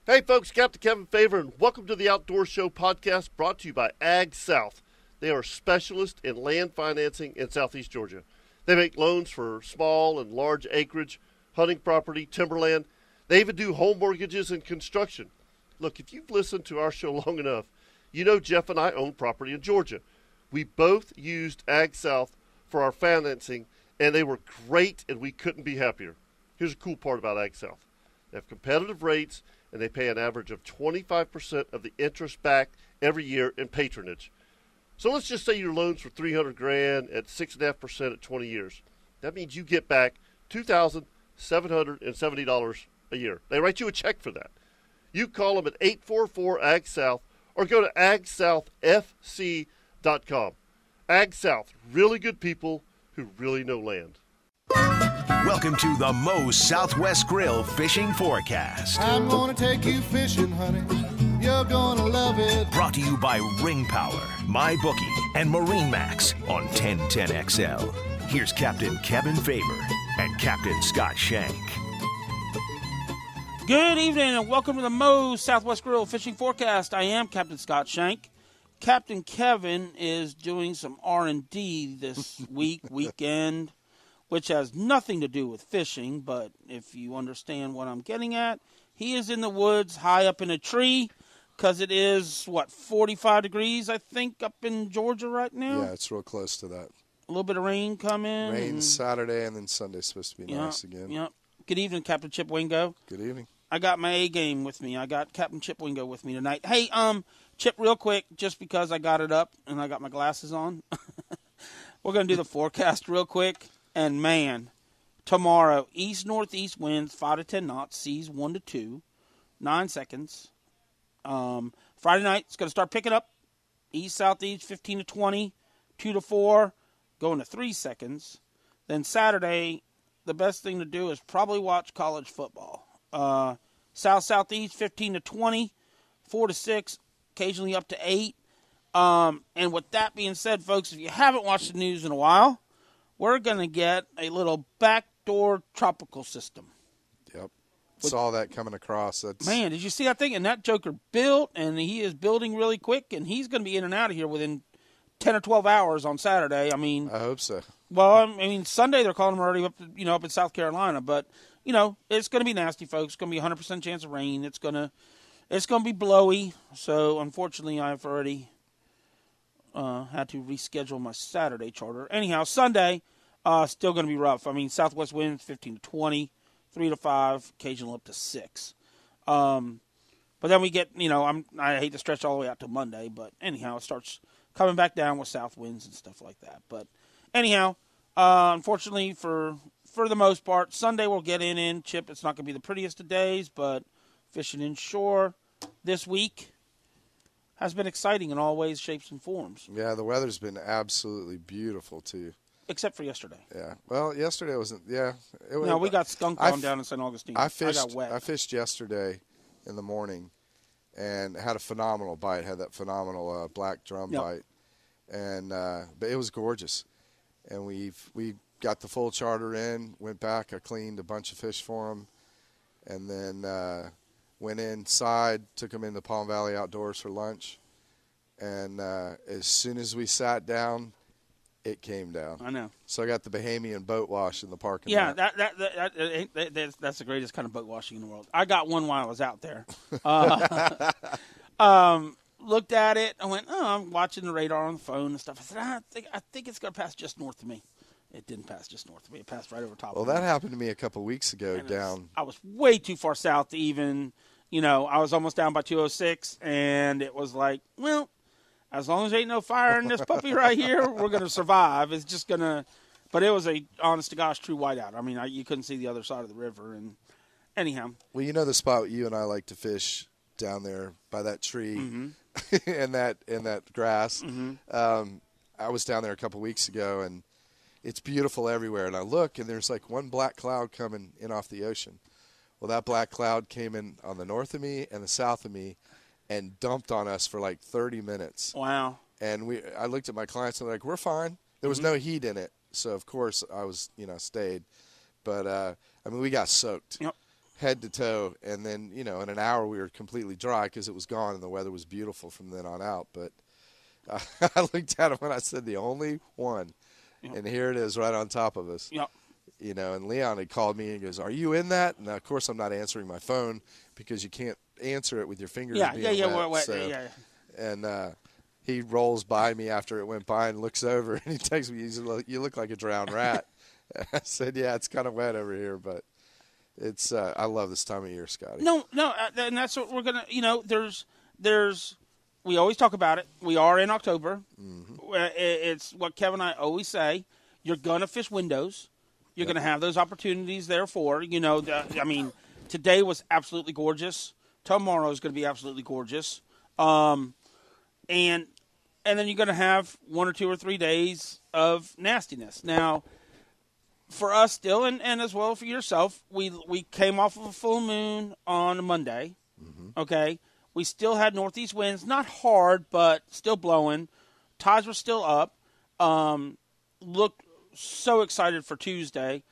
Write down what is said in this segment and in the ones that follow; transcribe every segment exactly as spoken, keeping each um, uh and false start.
Hey folks, Captain Kevin Favor, and welcome to the Outdoor Show podcast brought to you by Ag South. They are specialists in land financing in Southeast Georgia. They make loans for small and large acreage, hunting property, timberland. They even do home mortgages and construction. Look, if you've listened to our show long enough, you know Jeff and I own property in Georgia. We both used Ag South for our financing, and they were great, and we couldn't be happier. Here's a cool part about Ag South. They have competitive rates, and they pay an average of twenty-five percent of the interest back every year in patronage. So let's just say your loan's for three hundred grand at six point five percent at twenty years. That means you get back two thousand seven hundred seventy dollars a year. They write you a check for that. You call them at eight four four A G S O U T H or go to ag south f c dot com. Ag South, really good people who really know land. Welcome to the Moe's Southwest Grill Fishing Forecast. I'm gonna take you fishing, honey. You're gonna love it. Brought to you by Ring Power, MyBookie, and Marine Max on ten ten X L. Here's Captain Kevin Favor and Captain Scott Shank. Good evening and welcome to the Moe's Southwest Grill Fishing Forecast. I am Captain Scott Shank. Captain Kevin is doing some R and D this week, weekend, which has nothing to do with fishing, but if you understand what I'm getting at, he is in the woods high up in a tree because it is, what, forty-five degrees, I think, up in Georgia right now? Yeah, it's real close to that. A little bit of rain coming. Rain and, Saturday, and then Sunday's supposed to be yeah, nice again. Yeah. Good evening, Captain Chip Wingo. Good evening. I got my A game with me. I got Captain Chip Wingo with me tonight. Hey, um, Chip, real quick, just because I got it up and I got my glasses on, we're going to do the forecast real quick. And, man, tomorrow, east-northeast winds, five to ten knots, seas one to two, nine seconds. Um, Friday night, it's going to start picking up. East-southeast, fifteen to twenty, two to four, going to three seconds. Then Saturday, the best thing to do is probably watch college football. Uh, south-southeast, fifteen to twenty, four to six, occasionally up to eight. Um, and with that being said, folks, if you haven't watched the news in a while, we're going to get a little backdoor tropical system. Yep. Saw that coming across. That's... Man, did you see that thing? And that joker built, and he is building really quick, and he's going to be in and out of here within ten or twelve hours on Saturday. I mean, I hope so. Well, I mean, Sunday they're calling him already up, you know, up in South Carolina, but you know, it's going to be nasty, folks. It's going to be a hundred percent chance of rain. It's going to, it's going to be blowy. So unfortunately, I've already uh, had to reschedule my Saturday charter. Anyhow, Sunday, uh, still going to be rough. I mean, southwest winds fifteen to twenty, three to five, occasional up to six. Um, but then we get, you know, I'm I hate to stretch all the way out to Monday, but anyhow, it starts coming back down with south winds and stuff like that. But anyhow, uh, unfortunately for for the most part, Sunday we'll get in in Chip. It's not going to be the prettiest of days, but fishing inshore this week has been exciting in all ways, shapes, and forms. Yeah, the weather's been absolutely beautiful too. Except for yesterday. Yeah. Well, yesterday wasn't. Yeah. It, no, we got skunk on down in Saint Augustine. I fished. I got wet. I fished yesterday in the morning, and had a phenomenal bite. Had that phenomenal uh, black drum yep. bite, and uh, but it was gorgeous. And we we got the full charter in. Went back. I cleaned a bunch of fish for them, and then uh, went inside. Took them into Palm Valley Outdoors for lunch, and uh, as soon as we sat down, it came down. I know. So I got the Bahamian boat wash in the parking yeah, lot. Yeah, that, that, that, that, that, that's, that's the greatest kind of boat washing in the world. I got one while I was out there. Uh, um, looked at it. I went, oh, I'm watching the radar on the phone and stuff. I said, I think I think it's going to pass just north of me. It didn't pass just north of me. It passed right over top well, of me. Well, that happened to me a couple weeks ago and down. Was, I was way too far south to even, you know, I was almost down by two oh six, and it was like, well, as long as there ain't no fire in this puppy right here, we're going to survive. It's just going to – but it was a, honest to gosh, true whiteout. I mean, I, you couldn't see the other side of the river. And anyhow. Well, you know the spot you and I like to fish down there by that tree mm-hmm. and that and that grass. Mm-hmm. Um, I was down there a couple weeks ago, and it's beautiful everywhere. And I look, and there's like one black cloud coming in off the ocean. Well, that black cloud came in on the north of me and the south of me, and dumped on us for like thirty minutes. Wow. And we, I looked at my clients and they're like, we're fine. There was mm-hmm. no heat in it. So, of course, I was, you know, stayed. But, uh, I mean, we got soaked. Yep. head to toe. And then, you know, in an hour we were completely dry because it was gone and the weather was beautiful from then on out. But uh, I looked at him when I said the only one, yep. and here it is right on top of us. Yep. You know, and Leon had called me and he goes, "Are you in that?" And of course I'm not answering my phone because you can't answer it with your fingers yeah, being yeah, yeah, wet. wet, wet, so, yeah, yeah. And uh, he rolls by me after it went by and looks over and he texts me, he's like, "You look like a drowned rat." I said, "Yeah, it's kind of wet over here, but it's uh, I love this time of year, Scotty." No, no, uh, and that's what we're gonna. You know, there's, there's. We always talk about it. We are in October. Mm-hmm. It's what Kevin and I always say. You're gonna fish windows. You're yep. gonna have those opportunities. Therefore, you know, the, I mean, today was absolutely gorgeous. Tomorrow is going to be absolutely gorgeous. Um, and and then you're going to have one or two or three days of nastiness. Now, for us still, and, and as well for yourself, we we came off of a full moon on a Monday. Mm-hmm. Okay, we still had northeast winds, not hard, but still blowing. Tides were still up. Um, looked so excited for Tuesday,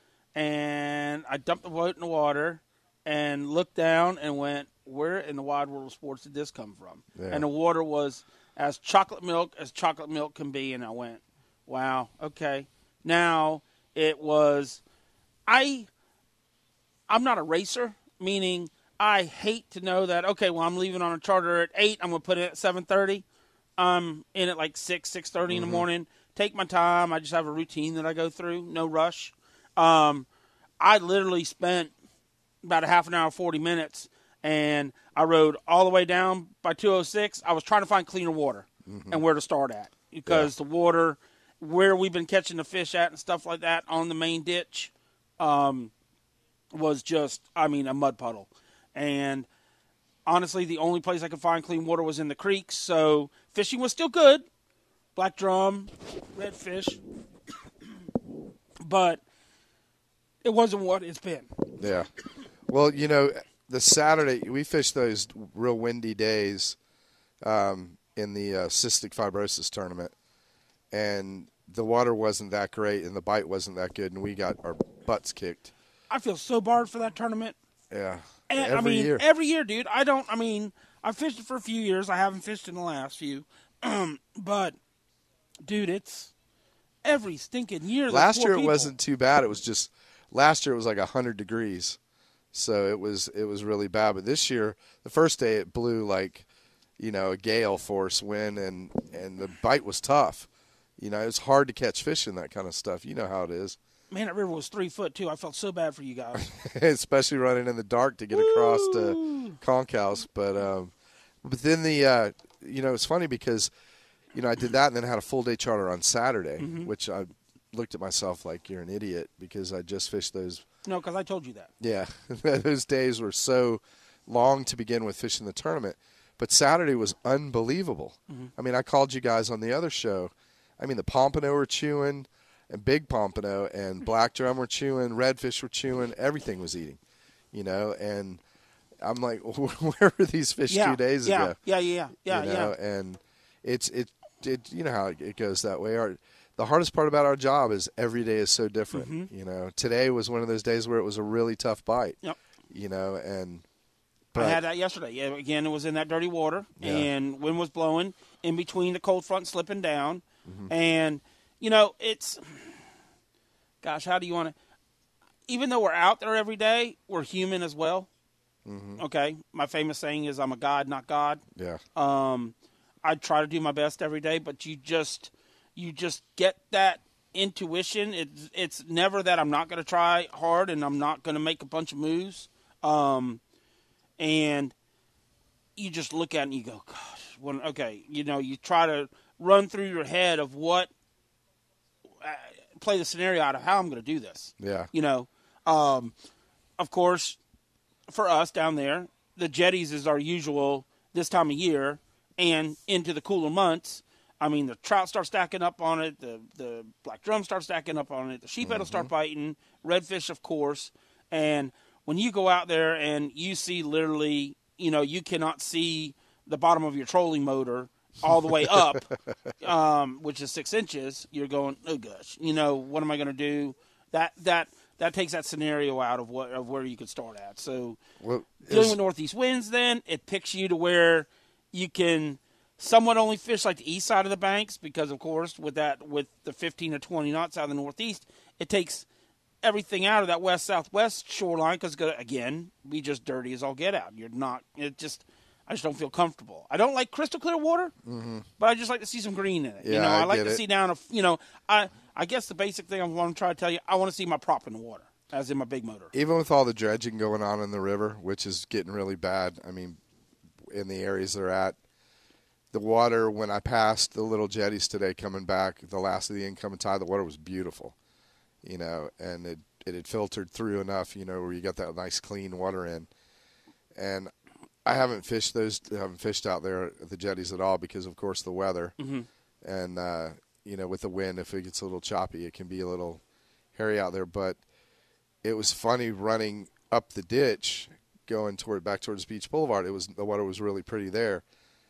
and I dumped the boat in the water and looked down and went, "Where in the wide world of sports did this come from?" Yeah. And the water was as chocolate milk as chocolate milk can be, and I went, "Wow, okay." Now it was, I, I'm not a racer, meaning I hate to know that, okay, well, I'm leaving on a charter at eight, I'm going to put it at seven thirty. I'm in at like six, six thirty mm-hmm. in the morning. Take my time. I just have a routine that I go through, no rush. Um, I literally spent about a half an hour, forty minutes, and I rode all the way down by two oh six. I was trying to find cleaner water mm-hmm. and where to start at because yeah. the water, where we've been catching the fish at and stuff like that on the main ditch um, was just, I mean, a mud puddle. And honestly, the only place I could find clean water was in the creeks, so fishing was still good. Black drum, redfish, but it wasn't what it's been. Yeah. Well, you know, the Saturday, we fished those real windy days um, in the uh, cystic fibrosis tournament, and the water wasn't that great and the bite wasn't that good, and we got our butts kicked. I feel so barred for that tournament. Yeah. And, every I mean, year. every year, dude. I don't, I mean, I've fished it for a few years. I haven't fished in the last few. But, dude, it's every stinking year. Last year it people. wasn't too bad. It was just, last year it was like one hundred degrees. So it was it was really bad. But this year, the first day it blew like, you know, a gale force wind, and, and the bite was tough. You know, it's hard to catch fish in that kind of stuff. You know how it is. Man, that river was three foot, too. I felt so bad for you guys. Especially running in the dark to get Woo! across to Conch House. But, um, but then the, uh, you know, it's funny because, you know, I did that and then had a full day charter on Saturday, mm-hmm. which I looked at myself like, you're an idiot because I just fished those. No, because I told you that. Yeah. Those days were so long to begin with fishing the tournament. But Saturday was unbelievable. Mm-hmm. I mean, I called you guys on the other show. I mean, the pompano were chewing. And big pompano and black drum were chewing, redfish were chewing, everything was eating, you know. And I'm like, where were these fish yeah, two days yeah, ago? Yeah, yeah, yeah, you know? yeah. And it's it it you know how it goes that way. Our, the hardest part about our job is every day is so different. Mm-hmm. You know, today was one of those days where it was a really tough bite. Yep. You know, and but, I had that yesterday. Yeah, again, it was in that dirty water, yeah. and wind was blowing in between the cold front slipping down, mm-hmm. and. You know, it's, gosh, how do you want to, even though we're out there every day, we're human as well. Mm-hmm. Okay. My famous saying is, I'm a God, not God. Yeah. Um, I try to do my best every day, but you just, you just get that intuition. It's, it's never that I'm not going to try hard and I'm not going to make a bunch of moves. Um, and you just look at it and you go, gosh, when, okay. You know, you try to run through your head of what, play the scenario out of how I'm going to do this. Yeah. You know, um, of course, for us down there, the jetties is our usual this time of year and into the cooler months. I mean, the trout start stacking up on it. The, the black drum start stacking up on it. The sheephead mm-hmm. will start biting. Redfish, of course. And when you go out there and you see literally, you know, you cannot see the bottom of your trolling motor all the way up, um, which is six inches, you're going, oh gosh, you know, what am I going to do? That that that takes that scenario out of what of where you could start at. So Well, dealing is- with northeast winds, then it picks you to where you can somewhat only fish like the east side of the banks because, of course, with that with the fifteen or twenty knots out of the northeast, it takes everything out of that west southwest shoreline because again, we just dirty as all get out. You're not. It just. I just don't feel comfortable. I don't like crystal clear water, mm-hmm. but I just like to see some green in it. Yeah, you know, I, I like get to it. see down a. You know, I I guess the basic thing I want to try to tell you, I want to see my prop in the water, as in my big motor. Even with all the dredging going on in the river, which is getting really bad, I mean, in the areas they're at, the water, when I passed the little jetties today coming back, the last of the incoming tide, the water was beautiful, you know, and it, it had filtered through enough, you know, where you got that nice clean water in. And I haven't fished those, I haven't fished out there at the jetties at all because, of course, the weather. Mm-hmm. And, uh, you know, with the wind, if it gets a little choppy, it can be a little hairy out there. But it was funny running up the ditch, going toward back towards Beach Boulevard. It was the water was really pretty there,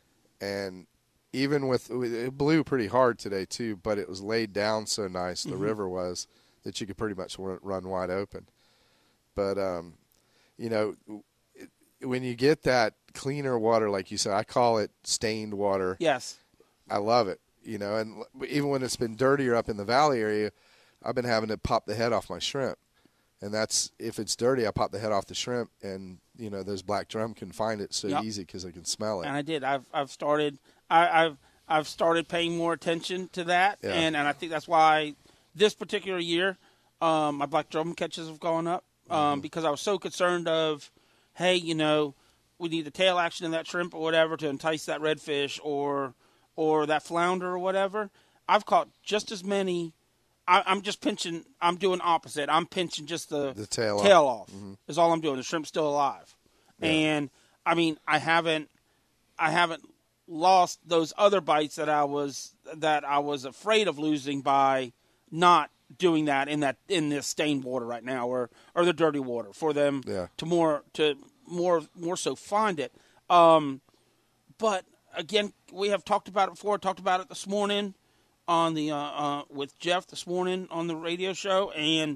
and even with it blew pretty hard today too. But it was laid down so nice, the Mm-hmm. river was, that you could pretty much run wide open. But um, you know, it, when you get that cleaner water, like you said, I call it stained water. Yes. I love it. You know, and even when it's been dirtier up in the valley area, I've been having to pop the head off my shrimp. And that's, if it's dirty, I pop the head off the shrimp, and, you know, those black drum can find it so Yep. easy because they can smell it. And I did. I've I've started. I, I've I've started paying more attention to that, Yeah. and and I think that's why this particular year, um, my black drum catches have gone up um, Mm-hmm. because I was so concerned of, hey, you know, we need the tail action in that shrimp or whatever to entice that redfish or or that flounder or whatever. I've caught just as many. I, I'm just pinching. I'm doing opposite. I'm pinching just the, The tail off. tail off. Mm-hmm. Is all I'm doing. The shrimp's still alive, and I mean, I haven't, I haven't lost those other bites that I was that I was afraid of losing by not doing that in that in this stained water right now or or the dirty water for them Yeah. to more to more more so find it. Um, but again, we have talked about it before. Talked about it this morning on the uh, uh, with Jeff this morning on the radio show, and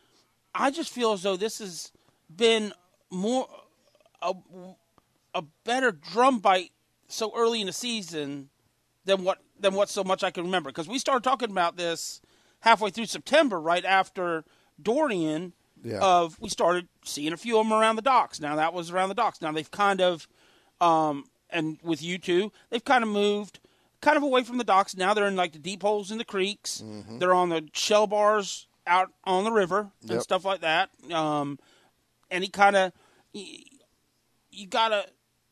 I just feel as though this has been more a, a better drum bite so early in the season than what than what so much I can remember, because we started talking about this halfway through September, right after Dorian. Yeah. Of we started seeing a few of them around the docks. Now that was around the docks. Now they've kind of, um, and with you two, they've kind of moved kind of away from the docks. Now they're in like the deep holes in the creeks. Mm-hmm. They're on the shell bars out on the river and Yep. stuff like that. Um, and he kind of, you, you gotta,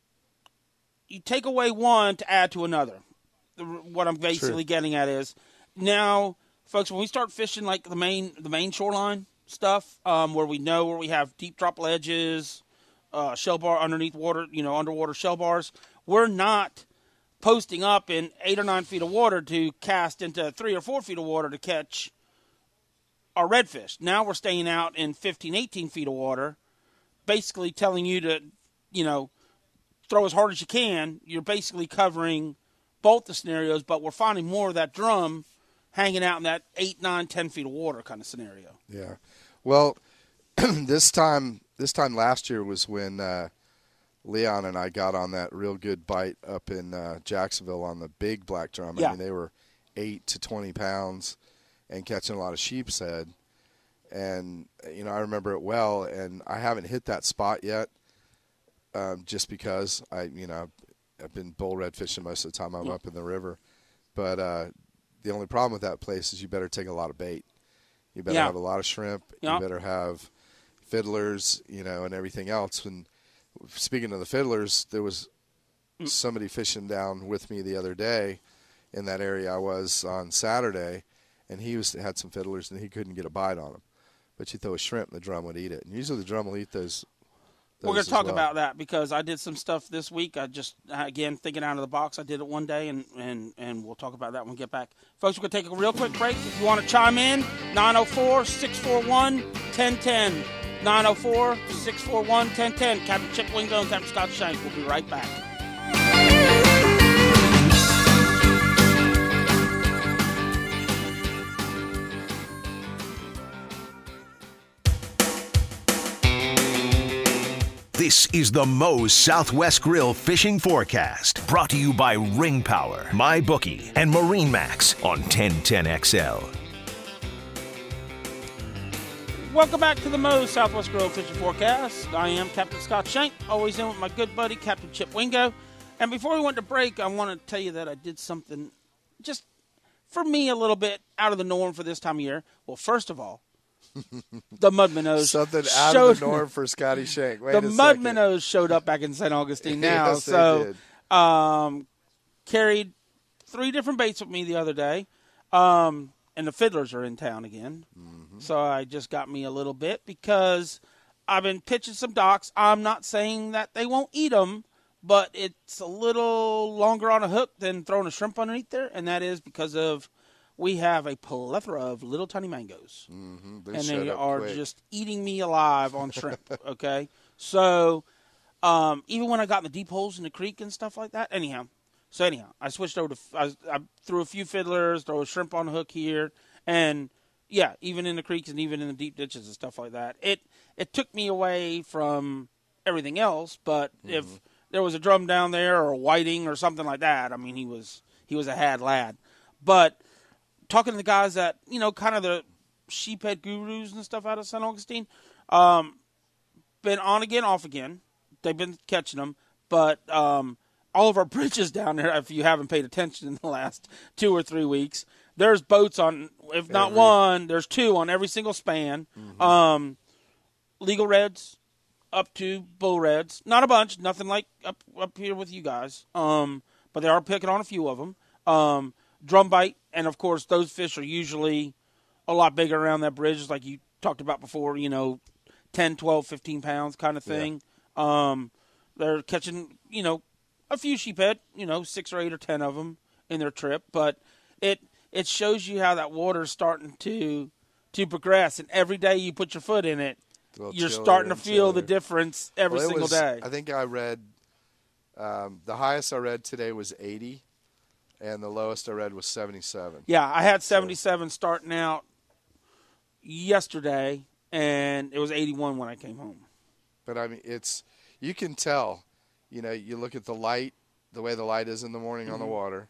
you take away one to add to another. The, what I'm basically True. getting at is now, folks, when we start fishing like the main the main shoreline stuff, um, where we know where we have deep drop ledges, uh, shell bar underneath water, you know, underwater shell bars, we're not posting up in eight or nine feet of water to cast into three or four feet of water to catch our redfish. Now we're staying out in fifteen, eighteen feet of water, basically telling you to, you know, throw as hard as you can. You're basically covering both the scenarios, but we're finding more of that drum hanging out in that eight, nine, ten feet of water kind of scenario. Yeah. Well, this time this time last year was when uh, Leon and I got on that real good bite up in uh, Jacksonville on the big black drum. Yeah. I mean, they were eight to twenty pounds and catching a lot of sheep's head. And, you know, I remember it well, and I haven't hit that spot yet um, just because I, you know, I've been bull red fishing most of the time I'm Yeah. up in the river. But uh, the only problem with that place is you better take a lot of bait. You better Yeah. have a lot of shrimp. Yeah. You better have fiddlers, you know, and everything else. And speaking of the fiddlers, there was Mm. somebody fishing down with me the other day in that area I was on Saturday, and he was had some fiddlers, and he couldn't get a bite on them. But you throw a shrimp, and the drum would eat it. And usually the drum will eat those. We're going those to talk as well. about that because I did some stuff this week. I just, again, thinking out of the box. I did it one day, and, and, and we'll talk about that when we get back. Folks, we're going to take a real quick break. If you want to chime in, nine oh four, six four one, one oh one oh. nine oh four, six four one, one oh one oh. Captain Chip Wingo and Captain Scott Shank. We'll be right back. This is the Moe's Southwest Grill Fishing Forecast, brought to you by Ring Power, MyBookie, and Marine Max on ten ten X L. Welcome back to the Moe's Southwest Grill Fishing Forecast. I am Captain Scott Shank, always in with my good buddy, Captain Chip Wingo. And before we went to break, I want to tell you that I did something just, for me, a little bit out of the norm for this time of year. Well, first of all, the Mud Minnows Something out showed, of the norm for Scotty Shank. Wait the a Mud second. Minnows showed up back in Saint Augustine now. Yes, they so, did. um, carried three different baits with me the other day. Um, and the fiddlers are in town again. Mm-hmm. So I just got me a little bit because I've been pitching some docks. I'm not saying that they won't eat them, but it's a little longer on a hook than throwing a shrimp underneath there. And that is because of we have a plethora of little tiny mangoes. Mm-hmm. They and showed they up are quick. just eating me alive on shrimp, okay? So um, even when I got in the deep holes in the creek and stuff like that, anyhow. So anyhow, I switched over to, I, I threw a few fiddlers, throw a shrimp on the hook here, and yeah, even in the creeks and even in the deep ditches and stuff like that. It it took me away from everything else, but mm-hmm. if there was a drum down there or a whiting or something like that, I mean, he was he was a had lad. But talking to the guys that, you know, kind of the sheephead gurus and stuff out of Saint Augustine, um, been on again, off again. They've been catching them, but um, all of our bridges down there, if you haven't paid attention in the last two or three weeks, there's boats on, if not every. one, there's two on every single span. Mm-hmm. Um, legal reds up to bull reds. Not a bunch, nothing like up up here with you guys, um, but they are picking on a few of them. Um, drum bite, and of course those fish are usually a lot bigger around that bridge, like you talked about before, you know, ten, twelve, fifteen pounds kind of thing. Yeah. Um, they're catching, you know, a few sheephead, you know, six or eight or ten of them in their trip, but it it shows you how that water's starting to to progress, and every day you put your foot in it, you're starting to feel the difference every well, single was, day. I think I read, um, the highest I read today was eighty, and the lowest I read was seventy-seven. Yeah, I had seventy-seven so. starting out yesterday, and it was eighty-one when I came home. But, I mean, it's you can tell, you know, you look at the light, the way the light is in the morning mm-hmm. on the water,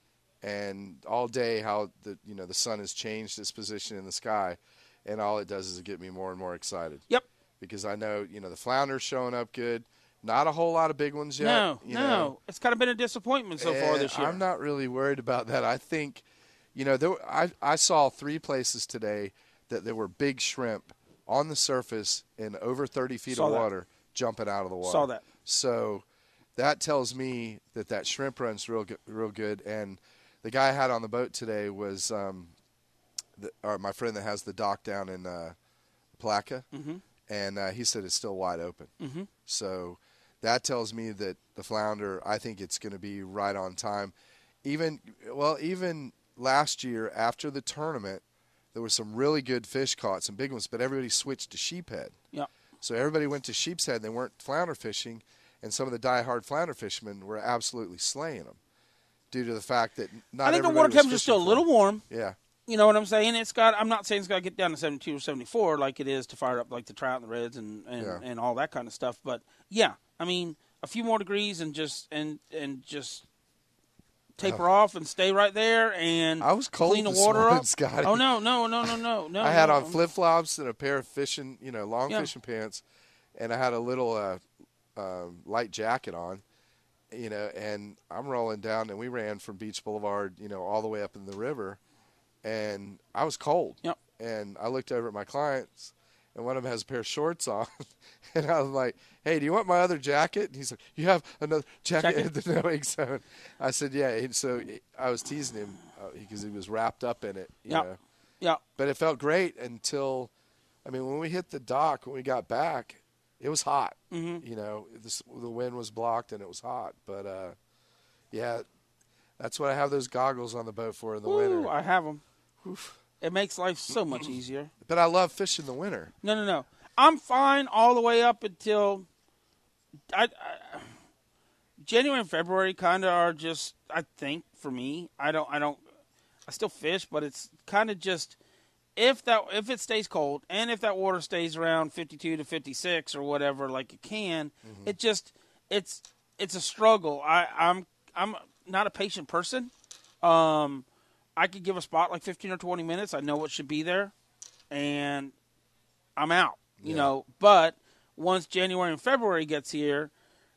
and all day how, the you know, the sun has changed its position in the sky, and all it does is get me more and more excited. Yep. Because I know, you know, the flounder's showing up good. Not a whole lot of big ones yet. No, you no. know. It's kind of been a disappointment so far this year. I'm not really worried about that. I think, you know, there, I, I saw three places today that there were big shrimp on the surface in over thirty feet saw of that. water jumping out of the water. Saw that. So that tells me that that shrimp run's real good, real good. And the guy I had on the boat today was um, the, or my friend that has the dock down in uh, Placa. Mm-hmm. And uh, he said it's still wide open. Mm-hmm. So that tells me that the flounder, I think it's going to be right on time. Even well, even last year after the tournament, there were some really good fish caught, some big ones, but everybody switched to sheephead. Yeah. So everybody went to sheep's head. They weren't flounder fishing, and some of the die-hard flounder fishermen were absolutely slaying them due to the fact that not I think the everybody water was temperature's still a fishing little for 'em. warm. Yeah. You know what I'm saying? It's got. I'm not saying it's got to get down to seventy-two or seventy-four like it is to fire up like the trout and the reds and and, Yeah. and all that kind of stuff. But yeah, I mean, a few more degrees and just and and just taper Oh. off and stay right there and I was cold clean the this water morning, up. Scotty. Oh no, no, no, no, no, no. I had no. on flip flops and a pair of fishing, you know, long Yeah. fishing pants, and I had a little uh, um, light jacket on, you know, and I'm rolling down, and we ran from Beach Boulevard, you know, all the way up in the river, and I was cold. Yep. And I looked over at my clients, and one of them has a pair of shorts on, and I was like, "Hey, do you want my other jacket?" And he's like, "You have another jacket Jacket? at the no wake zone." I said, "Yeah." And so I was teasing him uh, because he was wrapped up in it, you Yep. know. Yeah. But it felt great until, I mean, when we hit the dock, when we got back, it was hot. Mm-hmm. You know, the, the wind was blocked and it was hot. But, uh, yeah, that's what I have those goggles on the boat for in the Ooh, winter. I have them. It makes life so much easier. But I love fishing in the winter. No, no, no. I'm fine all the way up until I, I, January and February. Kind of are just, I think, for me. I don't, I don't, I still fish, but it's kind of just if that if it stays cold and if that water stays around fifty-two to fifty-six or whatever, like it can, mm-hmm. it just it's it's a struggle. I, I'm I'm not a patient person. Um, I could give a spot like fifteen or twenty minutes. I know what should be there, and I'm out. You yeah. know, but once January and February gets here,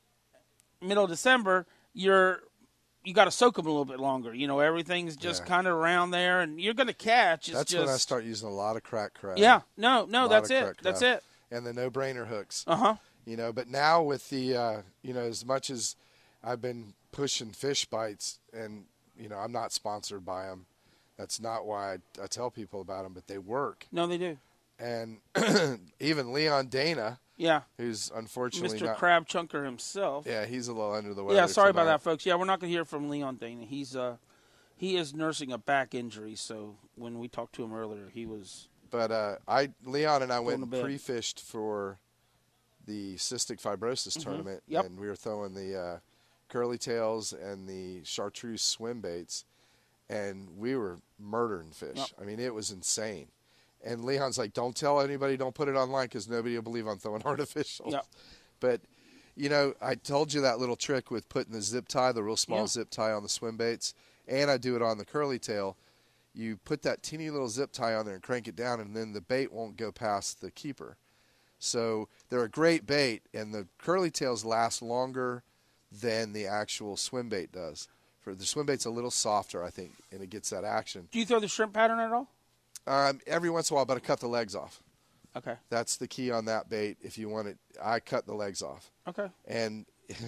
middle of December, you're you got to soak them a little bit longer. You know, everything's just yeah. kind of around there, and you're going to catch. It's that's just, when I start using a lot of crack crab. Yeah, no, no, that's it. That's it. And the no-brainer hooks. Uh huh. You know, but now with the, uh, you know, as much as I've been pushing fish bites, and you know, I'm not sponsored by them. That's not why I, I tell people about them, but they work. No, they do. And even Leon Dana. Yeah. Who's unfortunately Mister not, Crab Chunker himself. Yeah, he's a little under the weather. Yeah, sorry tonight. about that, folks. Yeah, we're not going to hear from Leon Dana. He's uh, he is nursing a back injury. So when we talked to him earlier, he was. But uh, I, Leon and I went and pre-fished for the cystic fibrosis mm-hmm. tournament, yep. and we were throwing the uh, curly tails and the chartreuse swim baits, and we were murdering fish. Yep. I mean, it was insane. And Leon's like, don't tell anybody, don't put it online because nobody will believe I'm throwing artificial. Yep. But, you know, I told you that little trick with putting the zip tie, the real small yeah. zip tie on the swim baits, and I do it on the curly tail. You put that teeny little zip tie on there and crank it down, and then the bait won't go past the keeper. So they're a great bait, and the curly tails last longer than the actual swim bait does. For the swim bait's a little softer, I think, and it gets that action. Do you throw the shrimp pattern at all? Um, every once in a while, but I cut the legs off. Okay. That's the key on that bait. If you want it, I cut the legs off. Okay. And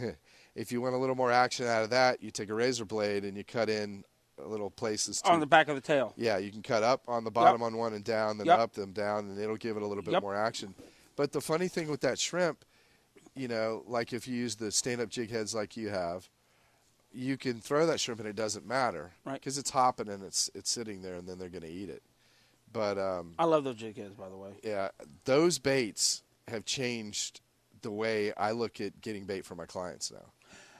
if you want a little more action out of that, you take a razor blade and you cut in little places. To, on the back of the tail. Yeah, you can cut up on the bottom yep. on one and down, then yep. up them down, and it'll give it a little bit yep. more action. But the funny thing with that shrimp, you know, like if you use the stand-up jig heads like you have, you can throw that shrimp and it doesn't matter. Right. Because it's hopping and it's it's sitting there, and then they're going to eat it. But um, I love those jig heads, by the way. Yeah, those baits have changed the way I look at getting bait for my clients now.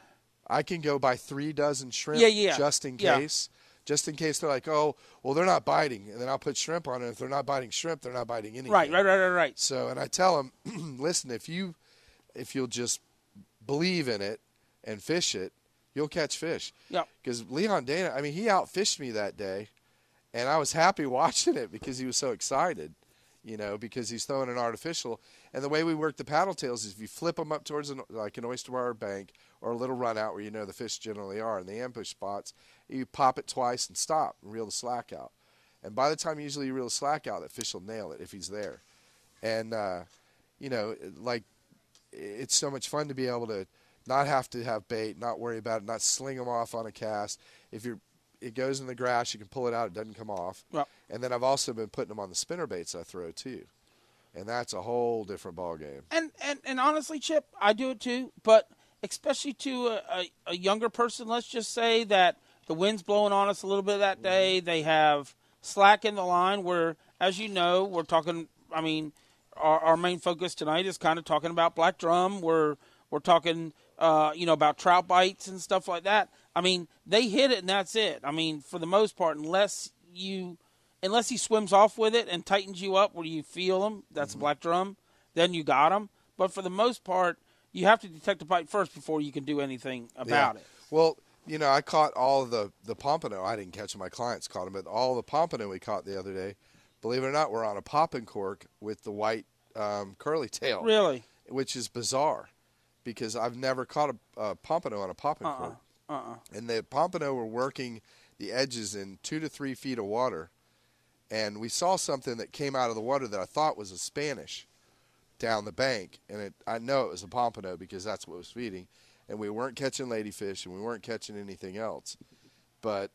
I can go buy three dozen shrimp yeah, yeah. just in yeah. case. Just in case they're like, oh, well, they're not biting. And then I'll put shrimp on it. If they're not biting shrimp, they're not biting anything. Right, right, right, right, right. So, and I tell them, listen, if, you, if you'll just believe in it and fish it, you'll catch fish. Yeah. Because Leon Dana, I mean, he outfished me that day. And I was happy watching it because he was so excited, you know, because he's throwing an artificial. And the way we work the paddle tails is if you flip them up towards an, like an oyster bar bank or a little run out where you know the fish generally are in the ambush spots, you pop it twice and stop and reel the slack out. And by the time usually you reel the slack out, that fish will nail it if he's there. And, uh, you know, like it's so much fun to be able to not have to have bait, not worry about it, not sling them off on a cast. If you're It goes in the grass. You can pull it out. It doesn't come off. Yep. And then I've also been putting them on the spinner baits I throw, too. And that's a whole different ball game. And and, and honestly, Chip, I do it, too. But especially to a, a, a younger person, let's just say that the wind's blowing on us a little bit that day. Mm-hmm. They have slack in the line where, as you know, we're talking, I mean, our, our main focus tonight is kind of talking about black drum. We're, we're talking, uh, you know, about trout bites and stuff like that. I mean, they hit it and that's it. I mean, for the most part, unless you, unless he swims off with it and tightens you up where you feel him, that's mm-hmm. a black drum, then you got him. But for the most part, you have to detect the bite first before you can do anything about yeah. it. Well, you know, I caught all of the, the pompano. I didn't catch them. My clients caught them. But all the pompano we caught the other day, believe it or not, we're on a popping cork with the white um, curly tail. Really? Which is bizarre because I've never caught a, a pompano on a popping uh-uh. cork. Uh-uh. And the pompano were working the edges in two to three feet of water. And we saw something that came out of the water that I thought was a Spanish down the bank. And it, I know it was a pompano because that's what it was feeding. And we weren't catching ladyfish and we weren't catching anything else. But,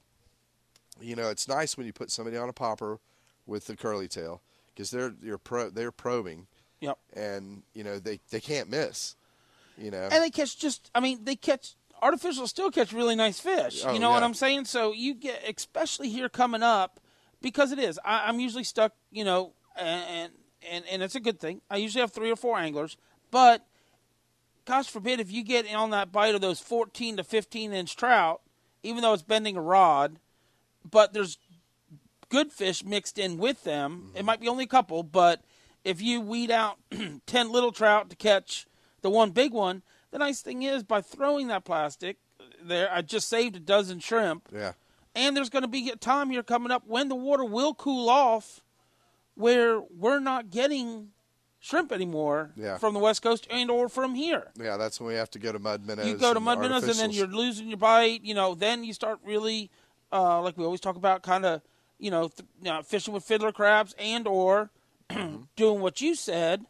you know, it's nice when you put somebody on a popper with the curly tail because they're, you're pro, they're probing. Yep. And, you know, they, they can't miss, you know. And they catch just, I mean, they catch – artificial still catch really nice fish. Oh, you know yeah. what I'm saying? So you get, especially here coming up, because it is. I, I'm usually stuck, you know, and, and and it's a good thing. I usually have three or four anglers, but gosh forbid if you get on that bite of those fourteen to fifteen inch trout, even though it's bending a rod, but there's good fish mixed in with them. Mm-hmm. It might be only a couple, but if you weed out ten little trout to catch the one big one, the nice thing is by throwing that plastic there, I just saved a dozen shrimp. Yeah. And there's going to be a time here coming up when the water will cool off where we're not getting shrimp anymore yeah. from the West Coast and or from here. Yeah, that's when we have to go to mud minnows. You go to mud minnows and then you're losing your bite. You know, then you start really, uh, like we always talk about, kind of, you know, th- you know, fishing with fiddler crabs and or mm-hmm. doing what you said,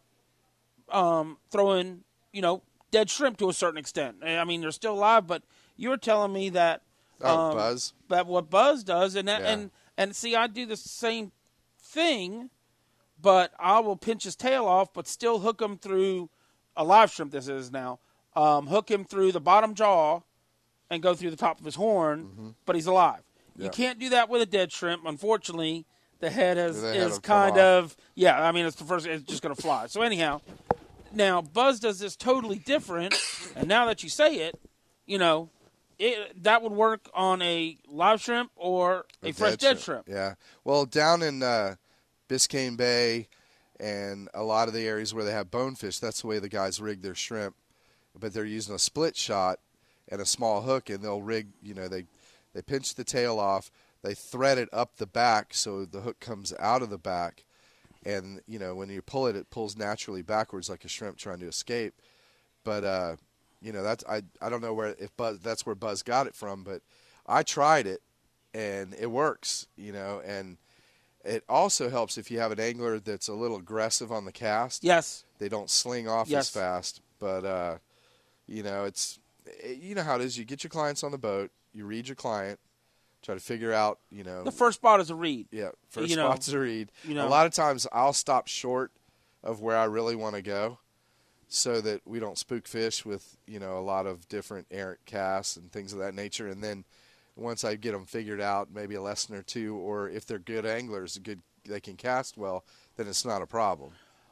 um, throwing, you know, dead shrimp to a certain extent. I mean, they're still alive, but you're telling me that um, oh, Buzz. That what Buzz does, and that, yeah. and and see, I do the same thing, but I will pinch his tail off, but still hook him through a live shrimp. This is now um, hook him through the bottom jaw, and go through the top of his horn, mm-hmm. but he's alive. Yeah. You can't do that with a dead shrimp. Unfortunately, the head has the is kind of yeah. I mean, it's the first. It's just going to fly. So anyhow, now Buzz does this totally different, and now that you say it, you know. It, that would work on a live shrimp or a, a fresh dead, dead shrimp. shrimp. Yeah. Well, down in uh, Biscayne Bay and a lot of the areas where they have bonefish, that's the way the guys rig their shrimp. But they're using a split shot and a small hook, and they'll rig, you know, they, they pinch the tail off, they thread it up the back so the hook comes out of the back. And, you know, when you pull it, it pulls naturally backwards like a shrimp trying to escape. But, uh, You know, that's I, I don't know where if Buzz that's where Buzz got it from, but I tried it and it works, you know, and it also helps if you have an angler that's a little aggressive on the cast. Yes. They don't sling off yes. as fast, but uh, you know, it's it, you know how it is. You get your clients on the boat, you read your client, try to figure out, you know. The first spot is a read. Yeah, first you spot's know, a read. You know. A lot of times I'll stop short of where I really want to go, so that we don't spook fish with, you know, a lot of different errant casts and things of that nature. And then once I get them figured out, maybe a lesson or two, or if they're good anglers, good they can cast well, then it's not a problem.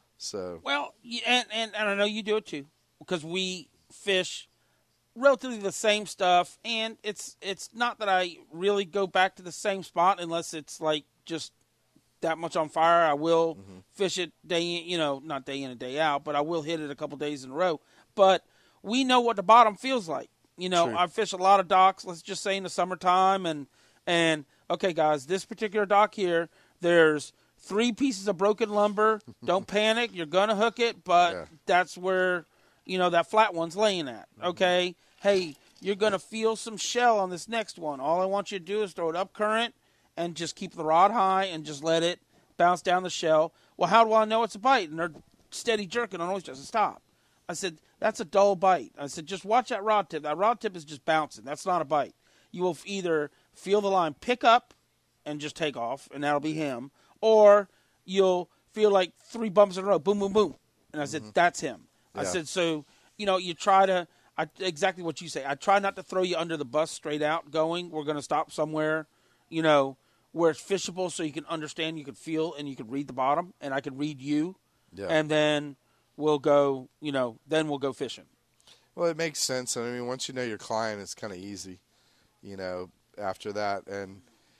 So well, and and, and I know you do it too, because we fish relatively the same stuff, and it's it's not that I really go back to the same spot unless it's like just that much on fire. I will mm-hmm. fish it day in, you know, not day in and day out, but I will hit it a couple days in a row. But we know what the bottom feels like. You know, True. I fish a lot of docks, let's just say in the summertime, and and okay, guys, this particular dock here, there's three pieces of broken lumber. Don't panic, you're gonna hook it, but yeah. that's where, you know, that flat one's laying at. Okay, mm-hmm. Hey, you're gonna feel some shell on this next one. All I want you to do is throw it up current and just keep the rod high and just let it bounce down the shell. Well, how do I know it's a bite? And they're steady jerking on always doesn't stop. I said, that's a dull bite. I said, just watch that rod tip. That rod tip is just bouncing. That's not a bite. You will either feel the line pick up and just take off, and that'll be him, or you'll feel like three bumps in a row, boom, boom, boom. And I said, mm-hmm. that's him. Yeah. I said, so, you know, you try to, I, exactly what you say. I try not to throw you under the bus straight out going. We're going to stop somewhere, you know, where it's fishable so you can understand, you can feel, and you can read the bottom, and I can read you. Yeah. And then we'll go, you know, then we'll go fishing. Well, it makes sense. I mean, once you know your client, it's kind of easy, you know, after that. And,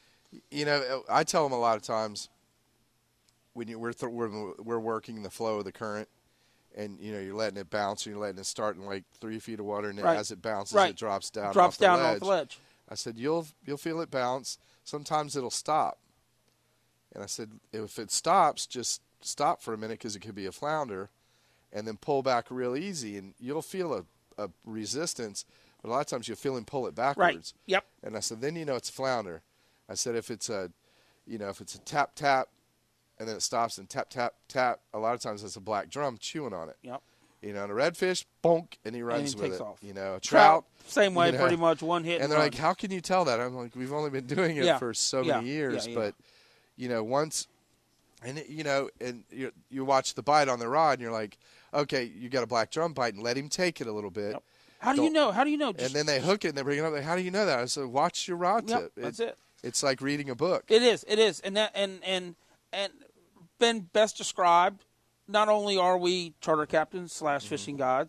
you know, I tell them a lot of times when you, we're, th- we're, we're working the flow of the current, and, you know, you're letting it bounce, and you're letting it start in like three feet of water, and right. as it bounces, right. it drops down drops off the down ledge. off the ledge. I said, you'll you'll feel it bounce. Sometimes it'll stop. And I said, if it stops, just stop for a minute because it could be a flounder, and then pull back real easy, and you'll feel a, a resistance. But a lot of times you'll feel him pull it backwards. Right. Yep. And I said, then you know it's a flounder. I said, if it's a, you know, if it's a tap tap, and then it stops and tap tap tap, a lot of times it's a black drum chewing on it. Yep. You know, and a redfish, bonk, and he runs and he with takes it. Off. You know, a trout, trout, same way, you know, pretty much one hit. And, and they're run. like, how can you tell that? I'm like, we've only been doing it yeah. for so yeah. many years, yeah, yeah. but you know, once, and it, you know, and you you watch the bite on the rod, and you're like, okay, you got a black drum bite, and let him take it a little bit. Yep. How do Don't, you know? How do you know? Just, and then they hook it, and they bring it up. Like, how do you know that? I said, watch your rod yep, tip. That's it, it. It's like reading a book. It is. It is, and that and and and been best described. Not only are we charter captains slash fishing guides,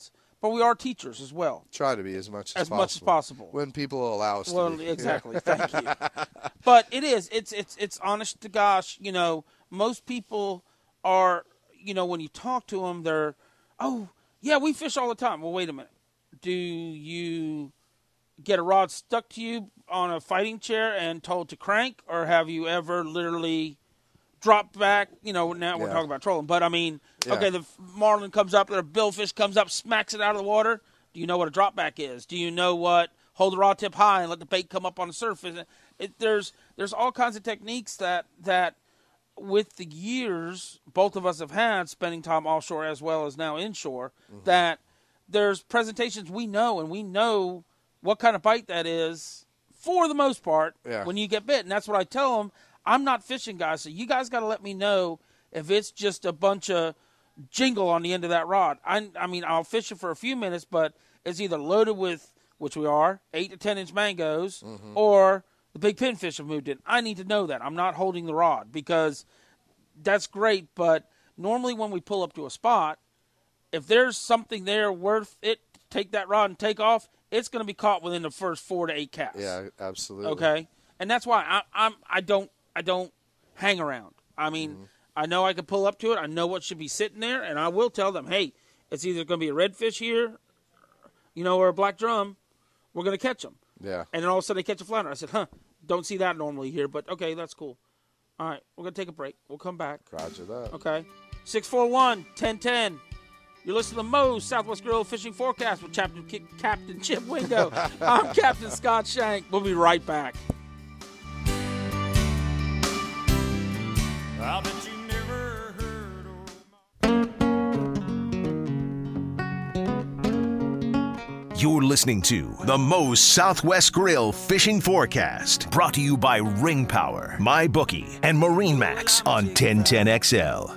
but we are teachers as well. Try to be as much as, as possible. much as possible. When people allow us well, to be. exactly. Thank you. But it is. It's it's it's honest to gosh. You know, most people are. You know, when you talk to them, they're, oh yeah, we fish all the time. Well, wait a minute. Do you get a rod stuck to you on a fighting chair and told to crank, or have you ever literally dropped back? You know, now we're Yeah. talking about trolling, but I mean, Yeah. okay, the marlin comes up, or a billfish comes up, smacks it out of the water. Do you know what a drop back is? Do you know what hold the rod tip high and let the bait come up on the surface? It, it, there's there's all kinds of techniques that that with the years both of us have had, spending time offshore as well as now inshore, mm-hmm. that there's presentations we know, and we know what kind of bite that is for the most part yeah. when you get bit. And that's what I tell them. I'm not fishing guys, so you guys got to let me know if it's just a bunch of jingle on the end of that rod. I, I mean, I'll fish it for a few minutes, but it's either loaded with, which we are, eight to ten inch mangoes, mm-hmm. or the big pinfish have moved in. I need to know that. I'm not holding the rod, because that's great, but normally when we pull up to a spot, if there's something there worth it, take that rod and take off, it's going to be caught within the first four to eight casts. Yeah, absolutely. Okay, and that's why I, I'm I don't I don't hang around. I mean, mm-hmm. I know I can pull up to it. I know what should be sitting there, and I will tell them, hey, it's either going to be a redfish here, you know, or a black drum. We're going to catch them. Yeah. And then all of a sudden they catch a flounder. I said, huh, don't see that normally here, but okay, that's cool. All right, we're going to take a break. We'll come back. Roger that. Okay. six four one, ten ten. You're listening to Moe's Southwest Grill Fishing Forecast with Captain, Captain Chip Wingo. I'm Captain Scott Shank. We'll be right back. I bet you never heard of... You're listening to the Moe's Southwest Grill Fishing Forecast, brought to you by Ring Power, MyBookie, and Marine Max on ten ten X L.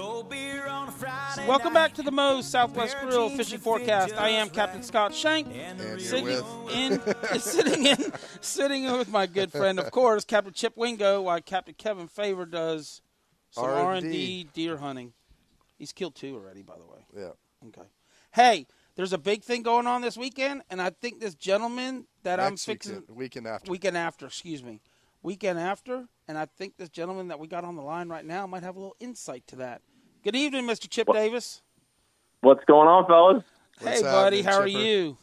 Welcome back to the Moe's Southwest Grill Fishing Forecast. I am Captain Scott Shank, And sitting you're in, sitting in, sitting in with my good friend, of course, Captain Chip Wingo, while Captain Kevin Favor does some R and D deer hunting. He's killed two already, by the way. Yeah. Okay. Hey, there's a big thing going on this weekend, and I think this gentleman that Next I'm fixing weekend, weekend after. weekend after, excuse me, weekend after, and I think this gentleman that we got on the line right now might have a little insight to that. Good evening, Mister Chip what, Davis. What's going on, fellas? What's hey, buddy, how Chipper? are you?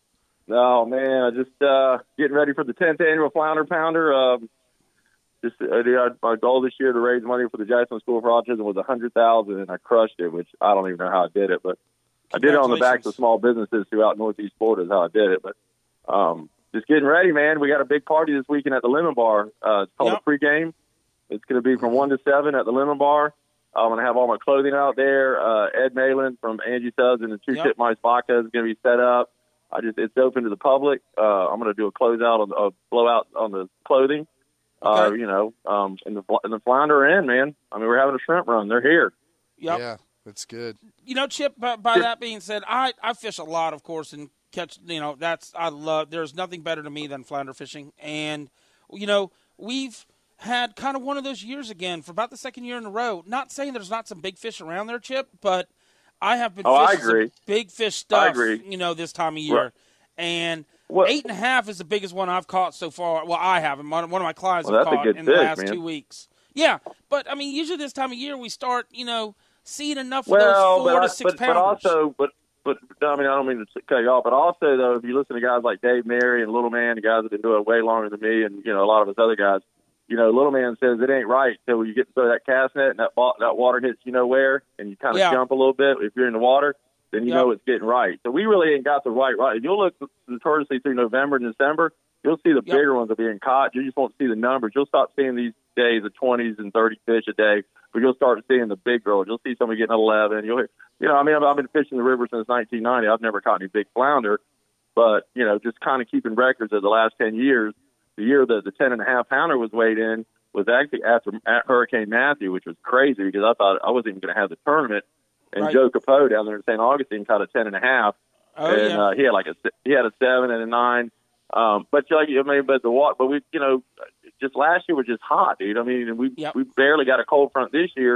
Oh man, I just uh, getting ready for the tenth annual Flounder Pounder. Um, just uh, my goal this year to raise money for the Jackson School for Autism was a hundred thousand, and I crushed it. Which I don't even know how I did it, but I did it on the backs of small businesses throughout Northeast Florida. Is how I did it. But um, just getting ready, man. We got a big party this weekend at the Lemon Bar. Uh, it's called yep. the pregame. It's going to be from one to seven at the Lemon Bar. I'm going to have all my clothing out there. Uh, Ed Malin from Angie Subs and the Two yep. Tip Mice Vodka is going to be set up. I just it's open to the public. Uh, I'm going to do a closeout on a blowout on the clothing. Okay. Uh, you know, um, and the and the flounder are in, man. I mean, we're having a shrimp run. They're here. Yep. Yeah, that's good. You know, Chip. By, by that being said, I, I fish a lot, of course, and catch. You know, that's I love. There's nothing better to me than flounder fishing, and you know, we've had kind of one of those years again for about the second year in a row. Not saying there's not some big fish around there, Chip, but I have been oh, fishing I agree. some big fish stuff, I agree. you know, this time of year. Right. And Well, eight and a half is the biggest one I've caught so far. Well, I haven't. One one of my clients Well, have that's a caught good in the fish, last man. two weeks. Yeah, but, I mean, usually this time of year we start, you know, seeing enough of well, those four but, to I, six but, but pounders. also, but but I mean, I don't mean to cut you off, but also though, if you listen to guys like Dave Mary and Little Man, the guys that have been doing it way longer than me, and you know, a lot of us other guys. You know, Little Man says it ain't right till you get to throw that cast net and that ball, that water hits you know where, and you kind of Yeah. jump a little bit. If you're in the water, then you Yep. know it's getting right. So we really ain't got the right right. If you'll look notoriously through November and December, you'll see the Yep. bigger ones are being caught. You just won't see the numbers. You'll stop seeing these days of twenties and thirty fish a day, but you'll start seeing the big girls. You'll see somebody getting eleven. You'll hear, you know, I mean, I've, I've been fishing the river since nineteen ninety. I've never caught any big flounder, but you know, just kind of keeping records of the last ten years. The year that the ten and a half pounder was weighed in was actually after at Hurricane Matthew, which was crazy because I thought I wasn't even going to have the tournament. And Right. Joe Capote down there in Saint Augustine caught a ten and a half, Oh, and yeah. uh, he had like a he had a seven and a nine. Um, but like I mean, but the water, but we you know, just last year was just hot, dude. I mean, we Yep. we barely got a cold front this year,